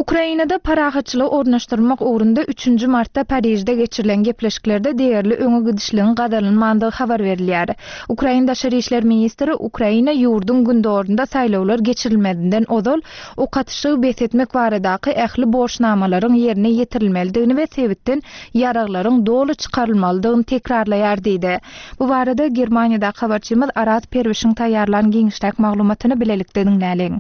Ukrainada parahatçılığı ornaşdırmak uğrunda 3. martda Parijde geçirilen gepleşiklerde değerli öňe gidişliğin gadarlanmandygy habar berilýär. Ukraina Daşary işler ministri Ukraina ýurdun gündorunda saýlawlar geçirilmedinden ozal o katışygy besetmek baradaky ähli borçnamalaryň ýerine ýetirilmelidigini we sebitden ýaraglaryň dolu çykarylmalydygyny tekrarlaýar diýdi. Bu barada Germaniýada habarçymyz Arat Perwişiň taýýarlanan giňişlik maglumatyny bilelikde dinläliň.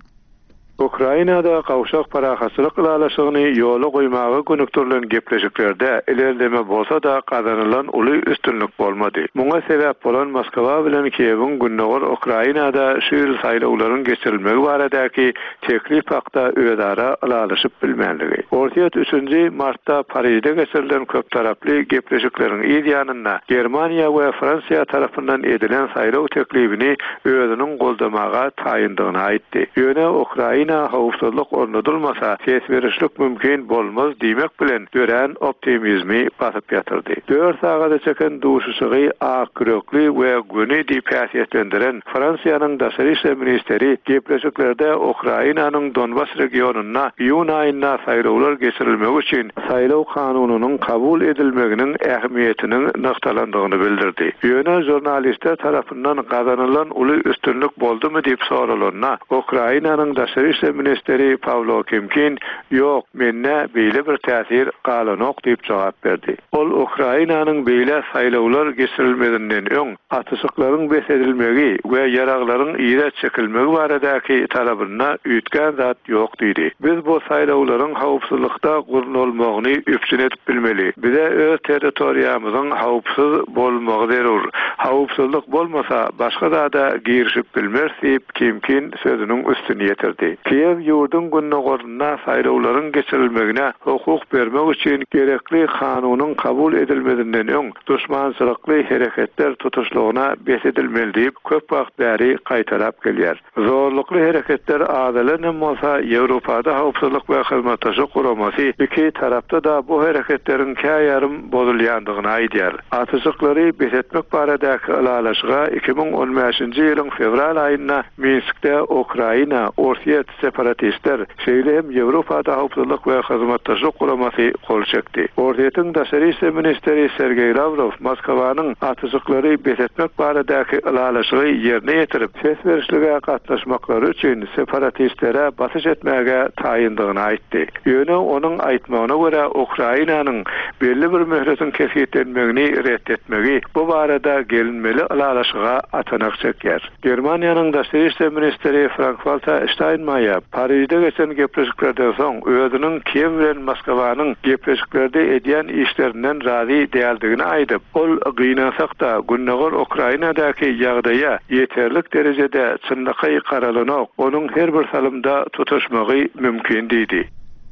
Ukrainada kavşak parahaçılık ılalaşığını yola koymağı konukturlan gepleşiklerde ilerleme bolsa da kazanılan ulu üstünlük bolmadı. Buna sebep olan Moskova bilen Kiev'in günnogor Ukrainada şu yıl saylawlaryň geçirilmegi baradaki teklif hakda öýdara ılalaşyp bilmenligi. Ortiýet 3. martda Parijde geçirilen köp taraply gepleşikleriň ýanynda Germaniýa we Fransiýa tarapyndan edilen saylaw teklifini öýüniň goldamaga taýyndygyny aýtdy. Ýöne Ukraina hawpsuzlyk ornadylmasa tesirçilik mümkin bolmaz diýmek bilen gören optimizmi basyp ýatyrdy. 4 sagada çeken duşuşygy akrökli we güni diýip häsiýetlendiren Fransiýanyň Daşary işler ministeri gepleşiklerde Ukrainanyň Donbas regionuna ýun aýynda saýlawlar geçirilmegi üçin saýlaw kanunynyň kabul edilmeginiň ähmiýetini noktalandygyny bildirdi. Ýöne jurnalistler tarapyndan gazanylan uly üstünlük boldumy diýip soralyna Ukrainanyň Daşary ministeri Pavlo Kimkin yok menne beýle bir täsir galanok diýip jogap berdi. Ol Ukrainanyň beýle saýlawlar geçirilmedinden öň atışyklaryň besedilmegi we ýaraglaryň ýere çekilmegi baradaky talabyna üýtgen zat ýok diýdi. Biz bu saýlawlaryň hawpsuzlykda gurnulmagyny üpçün edip bilmeli. Bize öz territoriýamyzyň hawpsyz bolmagy zerur. Hawpsuzlyk bolmasa başga da girişip bilmez diýip Kimkin sözüniň üstüne ýetirdi. Kiev ýurdun günnogoruna saýlawlaryň geçirilmegine hukuk bermek üçin gerekli kanunyň kabul edilmedinden öň düşmançylykly hereketler tutuşlugyna besedilmeli diýip köp wagt bäri gaýtarap gelýär. Zorlukly hereketler adalyny bolsa Ýewropada hawpsuzlyk we hyzmatdaşyk guramasy iki tarapda da bu hereketleriň käýärym bozulýandygyny aýdýar. Atışyklary besetmek baradaky ılalaşyga 2015-nji ýylyň fevral aýynda Minskde Ukraina Ortiýet separatistler şeýle hem Ýewropada hawpsuzlyk we hyzmatdaşyk guramasy gol çekdi. Ortiýetiň Daşary işler ministeri Sergey Lavrov Moskwanyň atışyklary besetmek baradaky ılalaşygy ýerine ýetirip ses berişlige gatnaşmaklary üçin separatistlere basyş etmäge taýyndygyny aýtdy. Ýöne onuň aýtmagyna görä Ukrainanyň belli bir möhretin kesýetlenmegini reddetmegi bu barada gelinmeli ılalaşyga atanak çekýär. Germaniýanyň Daşary işler ministeri Frank-Walter Steinmeier Parijde geçen gepleşiklerden soň özüniň Kiev bilen Moskwanyň gepleşiklerde edýän işlerinden razy däldigini aýdyp, ol gynansak da günnogor Ukrainadaky ýagdaýa ýeterlik derejede çynlygy garalanyp, onuň her bir salymda tutuşmagy mümkin diýdi.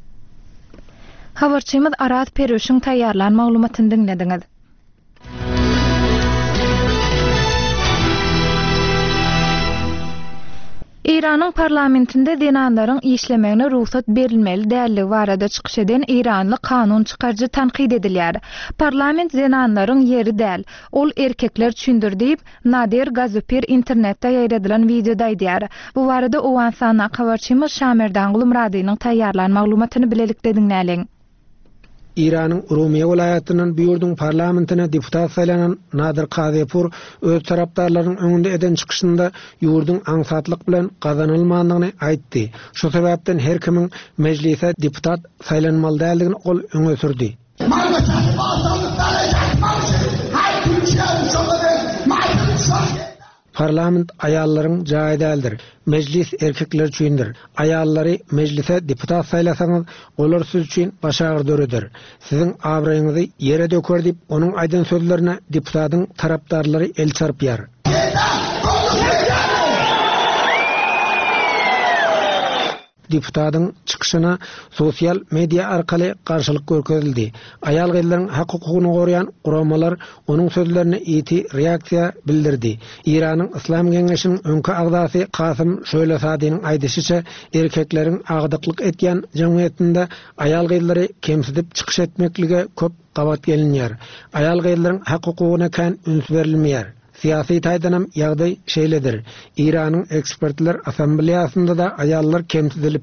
Habarçymyz Arat Perwişiň taýýarlanan maglumatyny dinlediňiz. İran'ın parlamentinde zenanların işlemegine ruhsat berilmeli däligi barada çykyş eden İranly kanun çykarjy tanqid edilýär. Parlament zenanların ýeri däl, ol erkekler üçindir diýip Nadir Gazoper internetde ýaýradylan videoda aýdýar. Bu barada owan sana habarçymyz Şamerdan Gulumradynyň taýýarlanan maglumatyny bilelikde dinläliň. İran'ın Rumiye vilayatynyň bu ýurdun parlamentine deputat saýlanan Nadir Gazoper öz tarapdarlarynyň öňünde eden çykyşynda ýurdun aňsatlyk bilen gazanylmandygyny aýtdy. Şu sebäpden her kimiň mejlise deputat saýlanmaly däldigini ol öňe sürdi. Parlament aýallaryň jaýy däldir. Mejlis erkekler üçindir. Aýallary mejlise deputat saýlasaňyz, olar siz üçin başagyr döredir. Siziň abraýyňyzy ýere döker diýip onuň aýdan sözlerine deputatyň tarapdarlary el çarpýar. Deputatyň çykyşyna sosial media arkaly garşylyk görkezildi. Aýal gyzlaryň hak hukugyny goraýan guramalar onuň sözlerine iti reaksiýa bildirdi. İranyň Islam Geňeşiniň öňkü agdasy Kasym Şöýlesadynyň aýdysýça erkekleriň agdyklyk etýän jemgyýetinde aýal gyzlary kemsidip çykyş etmeklige köp gabat gelinýär. Aýal gyzlaryň hak hukugyna kän üns berilmeýär. Siyasi taýdanam ýagdaý şeýledir. İranyň ekspertler assambleýasynda da aýallar kemsidilipdi.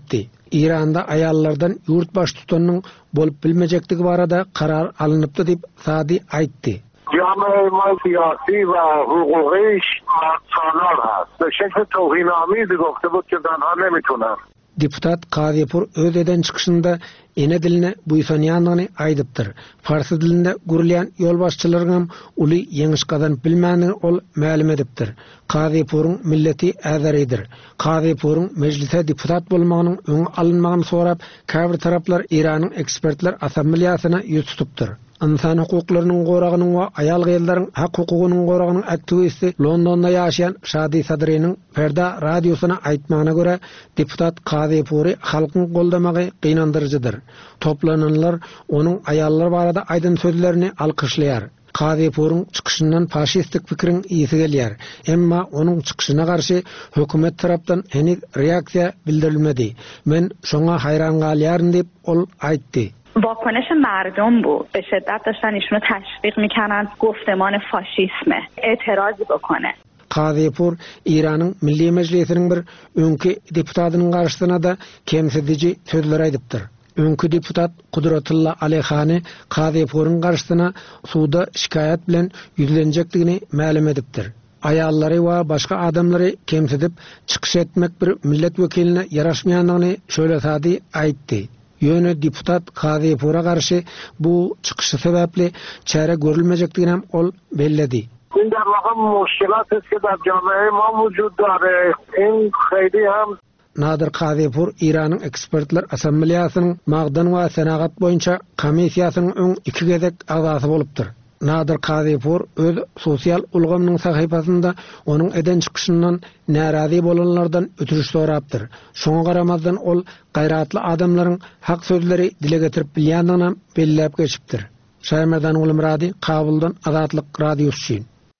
İran'da ayallardan yurt baş tutanının bolup bilmejekdigi barada karar alınıpdy diýip Sadi aýtdy. جامعه سیاسی و حقوقیش سالار هست به شکل توهین‌آمیزی گفته بود که زنها نمیتونن. Deputat Qadipur öz eden çıkışında ene diline buýsanýanlygyny aýdypdyr. Farsy dilinde gurulýan ýol başçylaryň uly ýeňiş gadan bilmäni ol ma'lum edipdir. Qadipurun milleti äzeridir. Qadipurun meclise deputat bolmagynyň öňe alynmagyny sorap, käbir taraplar Iranyň ekspertler assamblýasyna ýüz tutupdyr. İnsan hukuklarynyň goragynyň we ayal gyýlaryň hak hukugynyň goragynyň aktivisti Londonda ýaşaýan Şadi Sadrynyň Ferda radiosyna aýtmagyna görä, deputat Qadipuri halkyň goldamagy gynandyrjydyr. Toplananlar onuň ayallar barada aýdyn sözlerini alkışlaýar. Qadipurun çykyşyndan faşistik fikriň ýyzy gelýär. Emma onuň çykyşyna garşy hökümet tarapdan heniz reaksiýa bildirilmedi. Men şoňa hayran galýarym diýip ol aýtdy. واکنش مردم بود به شدت داشتن ایشونو تشویق میکنن گفتمان فاشیسمه اعتراضی بکنه. Qadipur İran'ın Milli Meclisi'nin bir öňki deputatynyň garşysyna da kemsedici sözler aýdypdyr. Öňki deputat Kudratullah Aleyhani Qadipurun garşysyna suda şikayet bilen ýüzlenjekdigini ma'lum edipdir. Ayallary we başga adamlary kemsedip çykyş etmek bir millet wekiline yaraşmaýanlygyny şöyle aýtdy. Ýöne deputat Qadipura garşy bu çykyşy sebäpli çäre görülmejekdigini hem ol belledi. این در واقع مشکلات است که در جامعه ما وجود داره. این خیلی هم Nadir Qadipur İran'ın ekspertler assamblýasynyň magdan we senagat boýunça komissiýasynyň öň iki gezek agzasy bolupdyr. Nadir Qadipur öz sosial ulgamynyň sahypasynda onuň eden çykyşyndan närazy bolanlardan ötürüş sorapdyr. Şoňa garamazdan ol gaýratly adamlaryň hak sözleri dile getirip bilýändigini belläp geçipdir. Şaýmerdan Ulumrady, Kabuldan Azatlyk radiosu.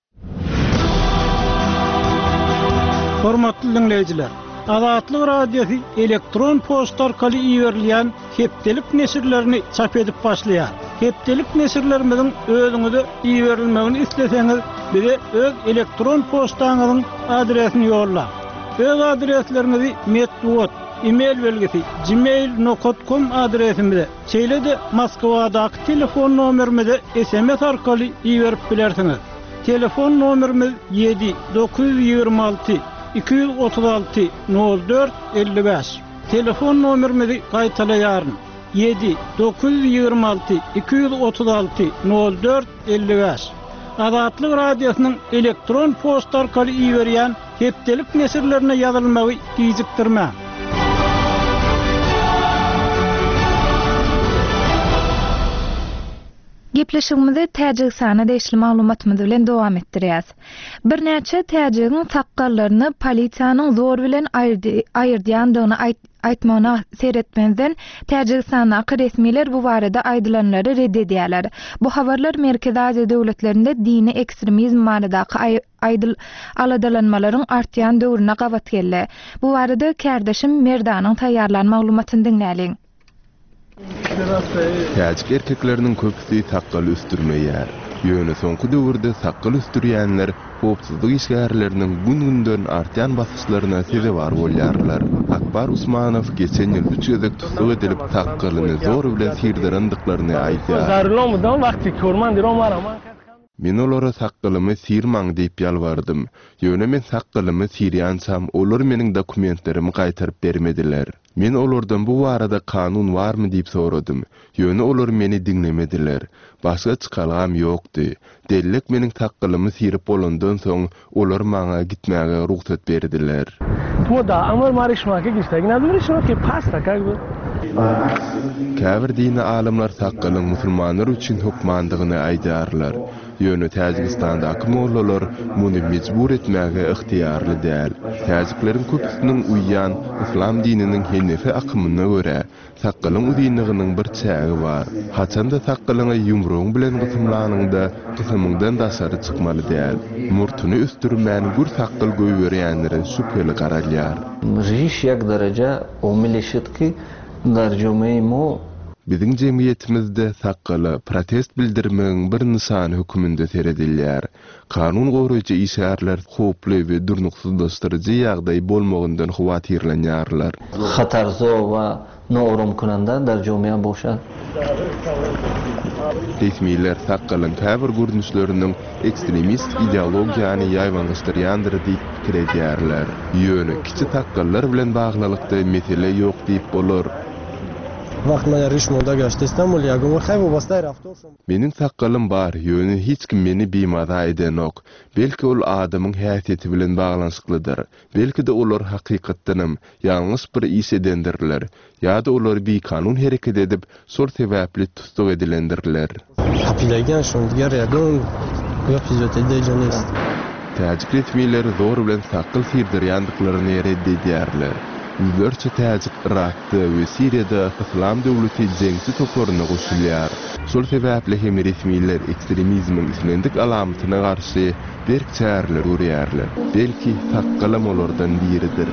Hormatly dinleyijiler, Azatlyk radiosu elektron posta arkaly iýerilýän hepdelik nesirlerini çap edip başlaýar. Hepdelik nesirlerimizin özüňize iýerilmegini isleseňiz, bize öz elektron postaňyzyň adresini ýolla. Öz adreslerinizi metbuat, e-mail belgisi gmail.com adresimize, çeýlede Moskwadaky telefon nomerimize SMS arkaly iýerip bilersiňiz. Telefon nomerimiz 7 926 236 04 55. Telefon nomerimizi gaýtalaýaryn. 7 926 236 04 55. Azatlyk radiosynyň elektron posta arkaly iýerýän hepdelik nesirlerine ýazylmagy gizikdirme. Gepleşigimizi Täjikistana deşli maglumatymyz bilen dowam etdirýäs. Bir näçe täjigiň taqqallaryny polisiýanyň zor bilen aýyrdyýandygyny aýtmagyna seretmezden Täjikistanyň resmiler bu barada aýdylanlary reddedýärler. Bu habarlar Merkezi Aziýa döwletlerinde dini ekstremizm baradaky aladalanmalaryň artýan döwrüne gabat geldi. Bu barada kärdeşim Merdanyň taýýarlan maglumatyny dinläliň. Täjik erkekleriniň köpüsi saqqal üstürmeýär. Ýöne soňky döwürde saqqal üstürýänler howpsuzlyk işgärleriniň gün-günden artýan basyşlaryna sebäp bolýarlar. Akbar Usmanow geçen ýyl 3 gezek tutsak edilip saqqalyny zor bilen sirdirandyklaryny aýtýar. Men olara saqqalymy sirmaň diýip ýalbardym. Ýöne men saqqalymy sirýansam, olar meniň dokumentlerimi gaýtaryp bermediler. Men olardan bu barada kanun barmy diýip soradym. Ýöne olar meni dinlemediler. Başga çykalgam ýokdy. Dellik meniň saqqalymy sirip bolandan soň olar maňa gitmäge ruhsat berdiler. Käbir dini alimler saqqalyň musulmanlar üçin hukmandygyny aýdarlar. Ýöne Täjikistanda mollalar muny mejbur etmäge ixtiýarly däl. Täjikleriň köpüsiniň uýýan islam dininiň henefi akymyna görä saqqalyň udinliginiň bir çägi bar. Haçanda saqqalyňa ýumruň bilen gysymlanyňda gysymyňdan daşary çykmaly däl. Murtuny üstürmän gür saqqal göýberýänlere şüpheli garalýar. Жиш як даража умилешет ки дар ҷомаи мо Bizim jemgyýetimizde sakkaly protest bildirmeň bir nysany hökümünde seredilýär. Kanun goraýjy işgärler hoply we durnuksuzlaşdyrjy ýagdaý bolmagyndan howatyrlanýarlar. Hatarzo we noorum kunanda darjomya boşa. Resmiler sakkalyň käbir görnüşleriniň ekstremist ideologiýany ýaýwanlaşdyrýandyr diýip pikir edýärler. Ýöne kiçi sakkallar bilen baglylykda mesele ýok diýip bolar. Вақт мен Ришмонда гаштам, я говорю, хай бастар автобус. Menin sakkalym bar, ýöne hiç kim meni bimada edenok. Belki ol adamyň häsiýeti bilen baglanşyklydyr. Belki de olar hakykatdanam ýalňyş bir iş edendirler. Ýa-da olar bir kanun hereket edip, sol sebäpli tutsak edilendirler. Hapilagan şondigar ýagan ýapyjyty janist. Täjik resmiýetleri zor bilen sakkal sirdirýandyklaryny reddedýärler. Yüzlerce täjik Irakda we Siriýada İslam döwleti jeňsi toplaryna goşulýar. Şol sebäple hem resmiýetler ekstremizmiň islendik alamatyna garşy bir çärler urýarlar. Belki sakkalam olardan biridir.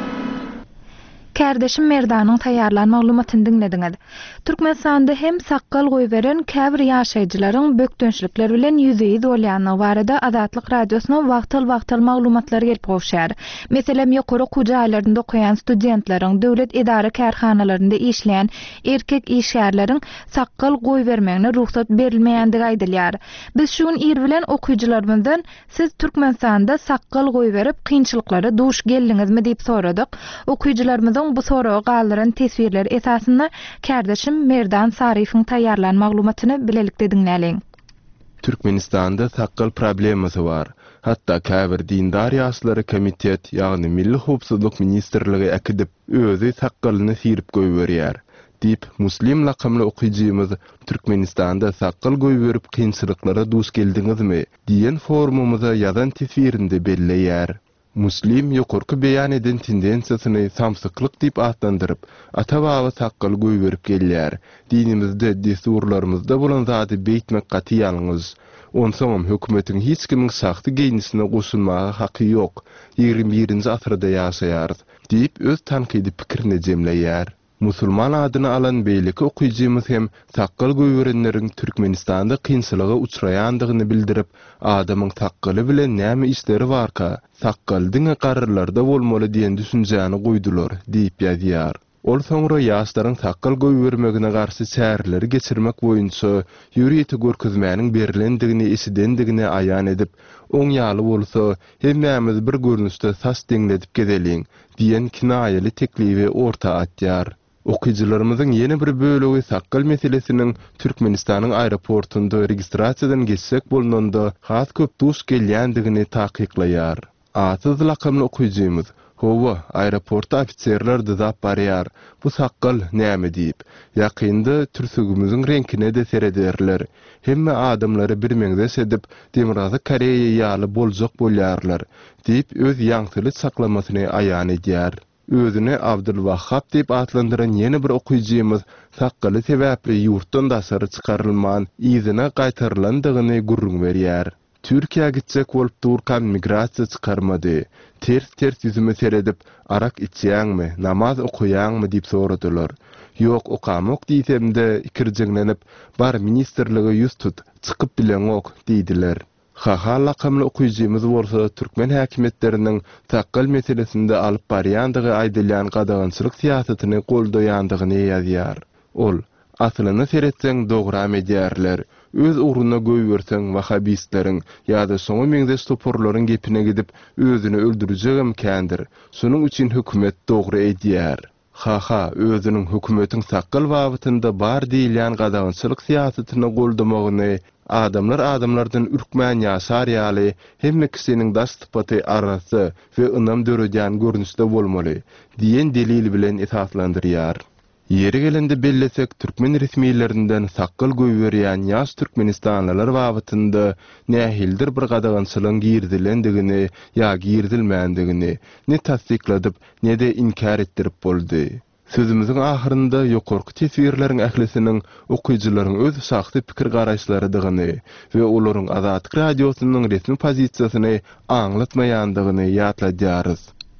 Kardeşim Merdanyň taýýarlan maglumatyny dinlediňiz. Türkmenistanda hem sakkal goýberen käbir ýaşaýjylaryň bökdönçlikler bilen ýüzeýi bolýanyny barada Azatlyk radiosyna wagtal maglumatlar gelip goşýar. Meselem ýokary kuja aýlarynda okuyan studentleriň döwlet edara kärhanalarynda işleýän erkek işgärleriň sakkal goýbermegine ruhsat berilmeýändigi aýdylýar. Biz şu gün ir bilen okuyjylarymyzdan siz Türkmenistanda sakkal goýberip kynçylyklara duş geldiňizmi diýip soradyk. Okuyjylarymyzyň bu soraga galdyran tesbirler esasynda kardeşim Merdan Sarifiň taýýarlan maglumatyny bilelikde dinläliň. Türkmenistanda sakkal problemasy bar. Hatta käbir dindar ýaşlary komitet, ýagny Milli Howpsuzlyk Ministrligi äkidip özi sakkalyny sirip goýberýär. Diýip Muslim lakamly okuyjymyz Türkmenistanda sakkal goýberip kynçylyklara duş geldiňizmi diýen forumumyza ýazan tesbirinde belleýär. Muslim ýokurky beýan eden tendensiýasyny samsyklyk diýip atlandyryp, ata-baba sakkal goýberip gelýär. Dinimizde, desurlarymyzda bolan zady beýtmek gaty ýalňyz. Onsoňam hökümetiň hiç kimiň saxty geýnisine goşulmagy haky ýok. 21-nji asyrda ýaşaýarys diýip öz tankydy pikirini jemleýär. Musulman adyny alan beýleki okuyjymyz hem sakkal goýberenleriň Türkmenistanda kynçylyga uçraýandygyny bildirip, adamyň sakkaly bilen näme işleri barka, sakkal diňe gararlarda bolmaly diýen düşünjäni goýdular diýip ýazýar. Ol soňra ýaşlaryň sakkal goýbermegine garşy çäreleri geçirmek boýunça ýürüýeti görkezmäniň berilendigini esidendigini aýan edip, oň ýaly bolsa, hemmemiz bir görnüşde sas deňledip gedeliň diýen kinaýaly teklibi orta atýar. Okuyjylarymyzyň ýene bir bölegi sakkal meselesiniň Türkmenistanyň aeroportunda registrasiýadan geçsek bolnanda has köp duş gelýändigini takyklaýar. Atyz lakamly okuyjymyz Howa aeroportda ofitserler dyzap barýar. Bu sakkal näme diýip, ýakynda türsügimiziň reňkine de serederler. Hemme adamlary bir meňzeş edip, Demirazy Koreýa ýaly boljak bolýarlar diýip öz ýaňsyly saklamasyny aýan edýär. Özüne Abdulwahhab diýip atlandyran ýene bir okuyjymyz sakkaly sebäpli ýurtdan daşary çykarylman, ýyzyna gaýtarylandygyny gurrun berýär. Türkiýe gitsek bolup durkan migrasiýa çykarmady. Ters ýüzüme seredip, arak içýäňmi, namaz okuýaňmy diýip soradylar. Ýok, okamok diýsemde ikirjeglenip, bar ministrligi ýüz tut, çykyp bileňok diýdiler. Haha lakamly okuyjymyz bolsa Türkmen häkimetleriniň sakkal meselesinde alyp barýandygy aýdylýan gadagançylyk siýasatyny goldaýandygyny ýazýar. Ol, aslyny seretseň dogram edýärler. Öz uğruna goýberseň wahabisleriň ýa-da soňa meňzeş toporlaryň gepine gidip özüni öldürjegem kändir. Şonuň üçin hökümet dogry edýär. Haha, özüniň hökümetiň sakkal wagtynda bar diýilýän gadagançylyk siýasatyny goldamagyny, adamlardan ürkmän ýaşar ýaly hemme kisiniň daş typaty arasy we ynam döredýän görnüşde bolmaly diýen delil bilen esaslandyrýar. Yeri gelende bellesek Türkmen resmiýetlerinden sakkal goýberýän ýaş türkmenistanlylar wagtynda nähildir bir gadagançylygyň girdilendigini ýa girdilmändigini ne tasdikladyp ne de inkar etdirip boldy. Sözümüzün ahyrynda ýokurky tesbirleriň ählisiniň okuyjylaryň öz şahsy pikir garaşlarydygyny we olaryň Azatlyk radiosynyň resmi pozisiýasyny aňlatmaýandygyny ýatladýarys.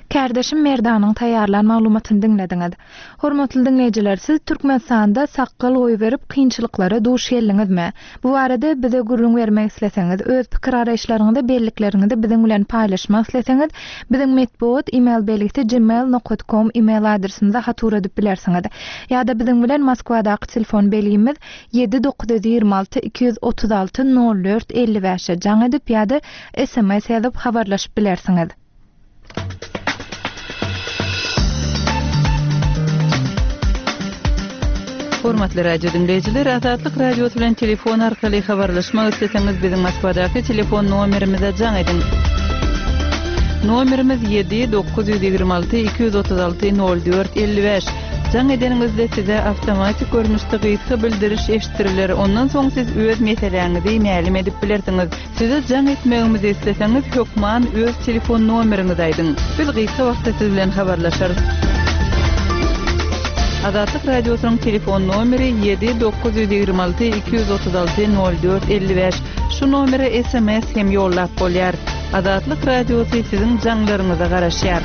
Kardeşim Merdanyň taýýarlan maglumatyny dinlediňiz. Hormatly dinleýijiler, siz Türkmenistanda saqqal oý berip kynçylyklara duş geldiňizmi? Bu barada bize gurrun bermek isleseňiz, öz pikir araýşlaryňyzy, bellikleriniňizi biziň bilen paýlaşmak isleseňiz, biziň medbuat email belligte gmail.com email adresimize hatur edip bilersiňiz. Ýa-da biziň bilen Moskwadaky telefon belligimiz 7926 236 04 55 jaň edip ýa-da SMS ýazyp habarlaşyp bilersiňiz. Hormatly radio dinleyijiler, Azatlyk radio bilen telefon arkaly habarlaşmak isleseňiz biziň Moskwadaky telefon nomerimize jaň edin. Nomerimiz 7926 236 04 55. Jaň edeningizde size awtomatik görnüşde gysga bildiriş eşitdiriler. Ondan soň siz öz meseleňizi ma'lum edip bilersiňiz. Size jaň etmegimizi isleseňiz, hökman öz telefon nomeriňizi aýdyň. Biz gysga wagtda siz bilen habarlaşarys. Azatlyk radiosynyň telefon nomeri 7926 236 04 55. Şu nomere SMS hem ýollap bolýar. Azatlyk radiosy siziň jaňlaryňyza garaşýar.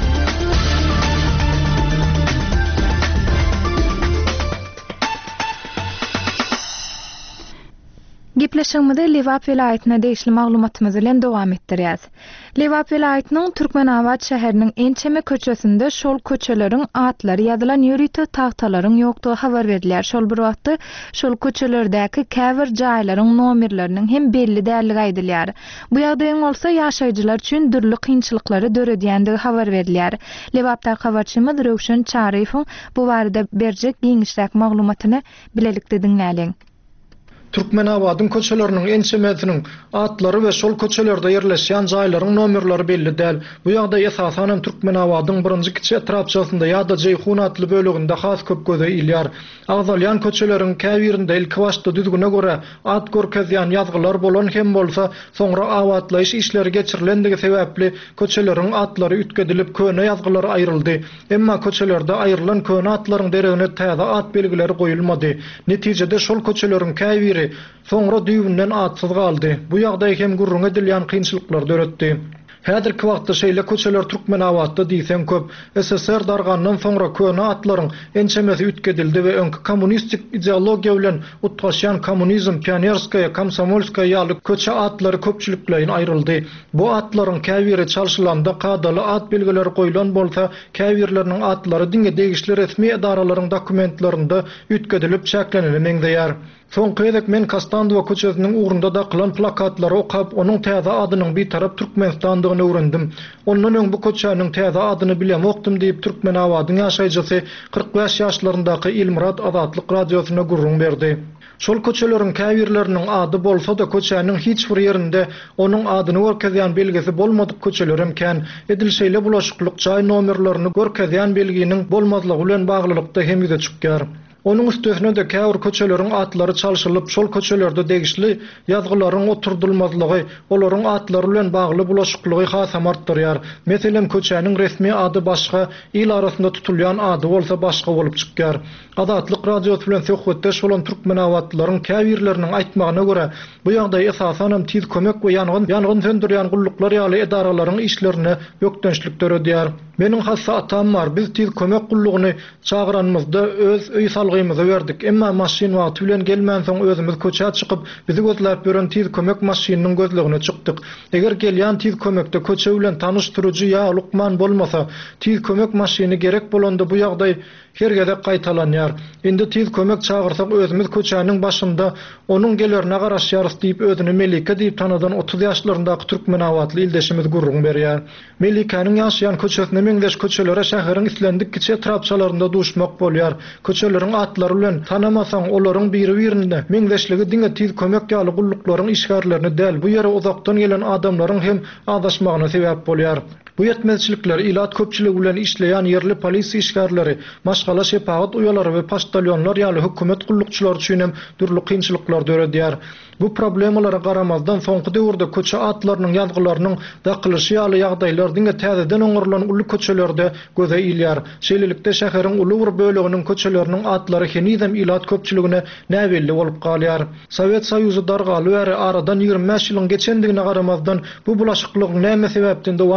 Gepleşigimizde Lewap welaýatyna degişli maglumatymyzy bilen dowam etdirýäs. Lewap welaýatynyň Türkmenabad şäheriniň ençeme köçesinde şol köçeleriň atlary ýazylan ýörüti tahtalaryň ýokdugy habar berilýär. Şol bir wagtda şol köçelerdäki käbir jaýlaryň nomerleriniň hem belli dälligi aýdylýar. Bu ýagdaýyň bolsa ýaşaýjylar üçin dürli kynçylyklary döredýändigi habar berilýär. Lewapda habarçymyz Röwşen Çarifow bu barada berjek giňişlik maglumatyny bilelikde dinläliň. Türkmenabadyň köçeleriniň ençemesiniň atlary we şol köçelerde ýerleşýän jaýlaryň nomerleri belli däl. Bu ýagdaý esasanem Türkmenabadyň birinji kiçi etrapçasynda ýa-da Jeyhun atly bölегinde has köp göze ilýär. Agzalýan köçeleriň käbirinde ilki başda düzgüne görä at görkezýän ýazgylar bolan hem bolsa soňra awatlaýyş işleri geçirilendigi sebäpli köçeleriň atlary ütkedilip köne ýazgylar aýryldy. Emma köçelerde aýrylan köne atlaryň deregine täze at belgileri goýulmady. Netijede şol köçeleriň käbiri soňra düýbünden atsyz galdy. Bu ýagdaý hem gurrun edilýän kynçylyklar döretdi. Häzirki wagtda şeýle köçeler Türkmenabadda diýsem köp. SSR dargandan soňra köne atlaryň ençemesi ütkedildi we öňki kommunistik ideologiýa bilen utgaşýan kommunizm, pionerskaya, komsomolskaya ýaly köçe atlary köpçülikleýin aýryldy. Bu atlaryň käbiri çalşylanda qadaly at belgileri goýulan bolsa, käbirleriniň atlary diňe degişli resmi edaralaryň dokumentlerinde ütkedilip çäkleneni meňzeýär. Soňky edek men Kastandowa köçesiniň ugrunda da kılan plakatlary okap, onuň täze adynyň bir tarap Türkmenistandygyny öwrendim. Ondan öň bu köçäniň täze adyny bilemokdym diýip Türkmenabadyň ýaşaýjysy 45 ýaşlaryndaky Ilmurat Azatlyk radiosyna gurrun berdi. Şol köçeleriň käbirleriniň ady bolsa da köçäniň hiç bir ýerinde onuň adyny görkezýän belgisi bolmadyk köçeler imkan edilşeýle bulaşyklyk jaý nomerlerini görkezýän belginiň bolmazlygy bilen baglylykda hem ýüze çykýar. Onun üstüne de käwir köçeleriň atlary çalşylyp şol köçelerde degişli ýazgylaryň oturdulmazlygy, olaryň atlary bilen bagly bulaşyklygy hasam artdyrýar. Meselem köçäniň resmi ady başga, il arasynda tutulýan ady bolsa başga bolup çykýar. Azatlyk radio bilen söhbetde şolan Türkmenawatlaryň käbirleriniň aýtmagyna görä, bu ýagdaý esasanam tiz kömek we ýangyn söndürýän gulluklar ýaly edaralaryň işlerine ýokdançlyk döredýär. Meniň hassa atam bar, biz tiz kömek gullugyny çağıranmyzda öz öý salgymyzy berdik. Emma maşin wagty bilen gelmän soň özümiz köçä çykyp bizi gözläp beren tiz kömek maşininiň gözlegine çykdyk. Eger gelýän tiz kömekde köçe bilen tanıştyryjy ýa lukman bolmasa, tiz kömek maşini gerek bolanda bu ýagdaý hergede gaýtalanýar. Indi tiz kömek çağırsak özümiz köçäniň başynda onuň gelerine garaşýarys diýip özüni Melike diýip tanadan 30 ýaşlaryndaky Türkmenawatly ildeşimiz gurrun berýär. Melike'niň ýaşaýan köçesine meňdeş köçelere şäheriň islendik kiçi etrapçalarynda duşmak bolýar. Köçeleriň atlary bilen tanamasaň olaryň biri-birine meňdeşligi diňe tiz kömek ýaly gulluklaryň işgärlerini däl bu ýere uzakdan gelen adamlaryň hem adaşmagyna sebäp bolýar. Bu yetmezçilikler ilat köpçüligi bilen işleýän yerli polisi işgärleri, maşgala şepagat uýalary we poştalyonlar ýaly hökümet gullukçylary üçin hem durly kynçylyklar döredýär. Bu problemalara garamazdan soňky döwürde köçe atlarynyň ýazgylarynyň daqylyşy ýaly ýagdaýlar diňe täzeden oňurulan uly köçelerde göze ilýär. Şeýlelikde şäheriň uly bir böleginiň köçeleriniň atlary henizem ilat köpçüligine näbelli bolup galýar. Sowet Soýuzy dargaly bäri aradan 25 ýylyň geçendigine garamazdan bu bulaşyklygyň näme sebäpden dowam edýän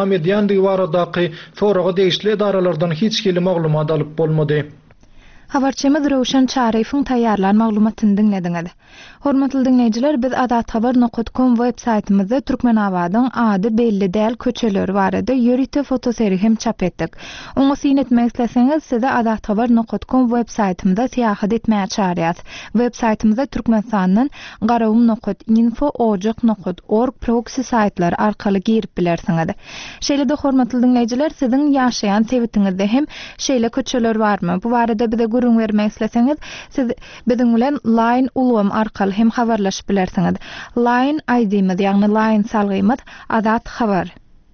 etkendigi baradaky soraga degişli edaralardan hiç kili maglumat alyp bolmady. Habarçymyz Rowşan Çaryfyň taýýarlan maglumatyny dinlediňiz. Hormatly dinleýijiler, biz adathabar.com web saýtymyzda Türkmenabadyň ady belli däl köçeleri barada ýörite fotoseri hem çap etdik. Oňa syn etmek isleseňiz, size adathabar.com web saýtymyzda seýahat etmäge çağırýas. Web saýtymyzda Türkmenistanyň garawum.info, ojak.org proxy saýtlary arkaly girip bilersiňiz. Şeýle-de hormatly dinleýijiler, siziň ýaşaýan sebitiňizde hem şeýle köçeler barmy? Bu barada bize gurrun vermek isleseňiz, siz biziň bilen Line ulgam arkaly hem habarlaşyp bilersiňiz. Line ID-miz, ýagny Line salgymyz Adat Habar.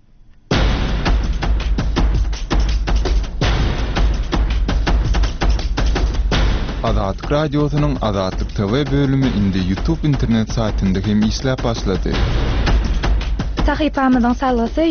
Adatlyk radiosynyň Adatlyk TV bölümi indi YouTube internet saýtynda hem işläp başlady. Sahypamyzyň salgysy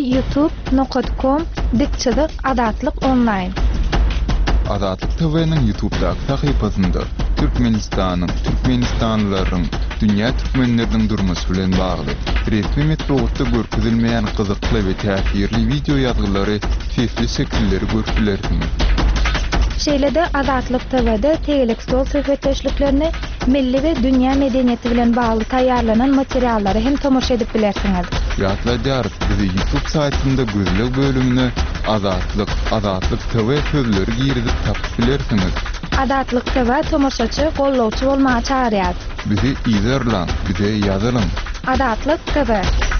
youtube.com/adatlyk online. Adatlyk TV'nin YouTube'da sahypasynda Türkmenistanlylaryň, dünýä türkmenleriniň durmuşy bilen bagly resmi metrowda görkezilmeýän gyzykly we täsirli video ýazgylary, fesli şekilleri görüpilersiňiz. Şeýle-de Adatlyk TV'de tegelik stol söhbetleşliklerini, milli we dünýä medeniýeti bilen bagly taýýarlanan materiallary hem tomoşa edip bilersiňiz. Ýatlaýar, bizi YouTube saýtynda gözlek bölümine Adatlyk TV sözleri girizip tapyp bilersiňiz. Adatlyk TV tomoşaçy, gollawçy bolmagy çağırýar. Bizi izlerler, bize ýazalym. Adatlyk TV.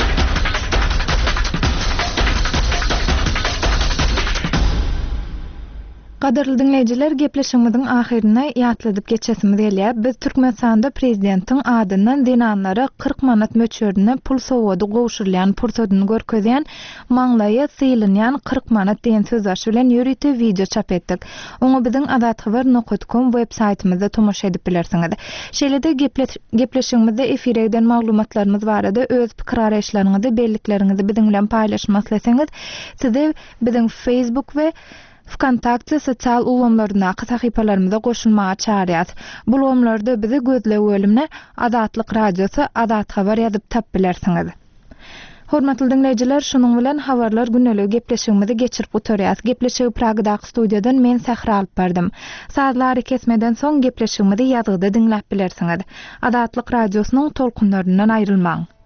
Gaderly dinleýijiler, gepleşigimiziň ahyrına ýatladyp geçesimiz gelýär. Biz Türkmenistanda prezidentiň adyndan dinanlara 40 manat möçberine pul sowady gowşurlayan pursatyny görkezýän maňlaýa sylanýan 40 manat diýen sözler bilen ýörite video çap etdik. Oňa biziň adathabar.com web saýtymyzda tomoşa edip bilersiňiz. Şeýle-de gepleşigimizde efire eden maglumatlarymyz barada öz pikir-araýşlaryňyzy, belliklerinizi biziň bilen paýlaşmak isleseňiz, size biziň Facebook we Vkontakte sosial ulamlaryna sahypalarymyza goşulmagy çağırýas. Bu ulamlarda bizi gözle bölümine Adatlyk radiosy Adat Habar ýazyp tap bilersiňiz. Hormatly dinleýijiler, şunuň bilen habarlar günnelik gepleşigimizi geçirip oturýas. Gepleşigi Pragadaky studiýadan men Sahra alyp berdym. Saýtlary kesmeden soň gepleşigimizi ýazgyda dinläp bilersiňiz. Adatlyk radiosynyň tolkunlaryndan aýrylmaň.